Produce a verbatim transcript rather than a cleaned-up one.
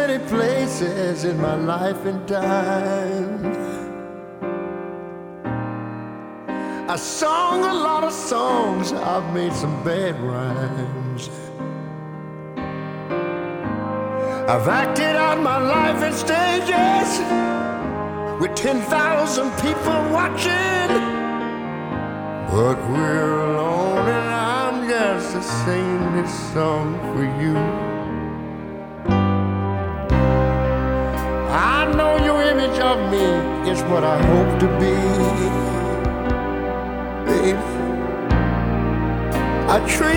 many places in my life and time. I sung a lot of songs, I've made some bad rhymes. I've acted out my life in stages with ten thousand people watching. But we're alone and I'm just to sing this song for you. I know your image of me is what I hope to be, baby. I treat